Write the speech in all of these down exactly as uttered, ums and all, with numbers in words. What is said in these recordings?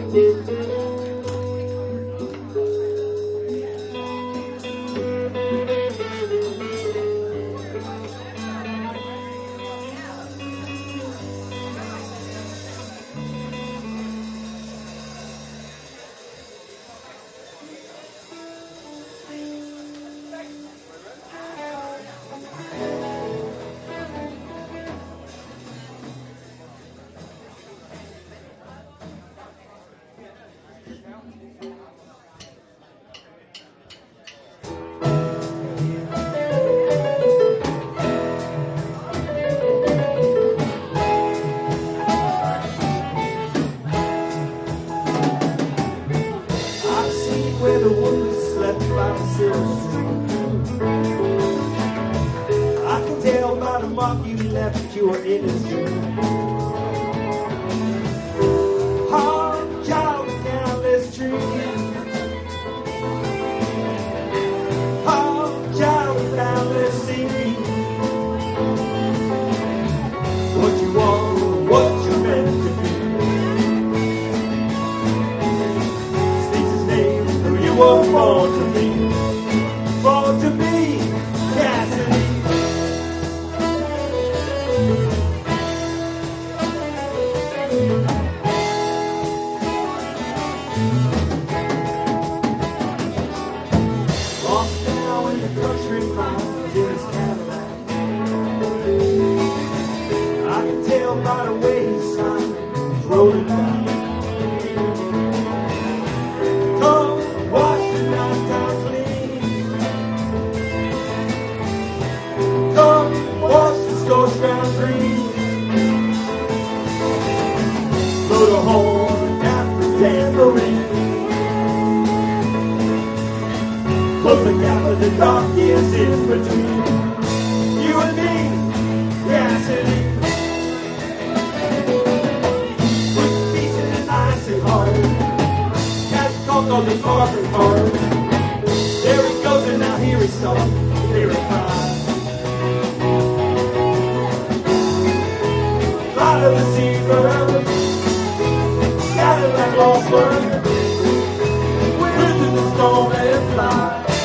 Where the woman slept by the silver stream. I can tell by the mark you left that you were in his dream. Hard child down this street. Hard child down this street. What you want, what you meant to be. You were born to be, born to be Cassidy. Lost now in the country miles in his Cadillac. I can tell by the way he signed, he's rolling back. Ground green, blow the horn after tambourine, close the gap of the dark years in between you and me, Cassidy. With peace in an icy heart, has talked on the bargain heart. There he goes, and now here he starts, here he comes. Out of the seabird, scattered like lost birds, into the storm and fly.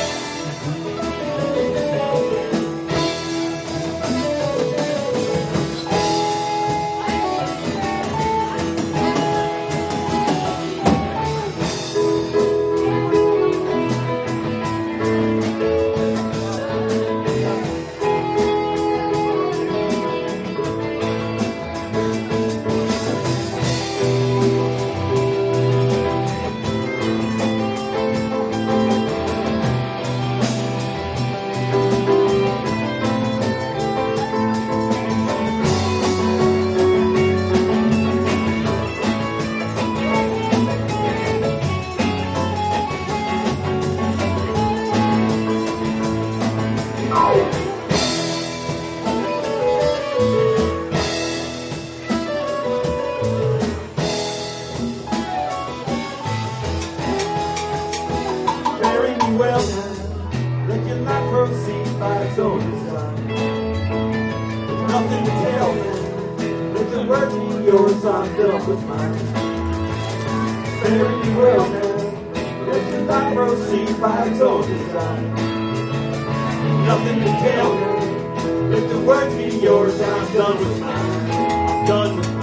Bury me well now, let your life proceed by its own design. There's nothing to tell now, let the words be yours, I'm done with mine. Bury me well now, let your life proceed by its own design. Nothing to tell now, let the words be yours, I'm done with mine. I'm done with mine.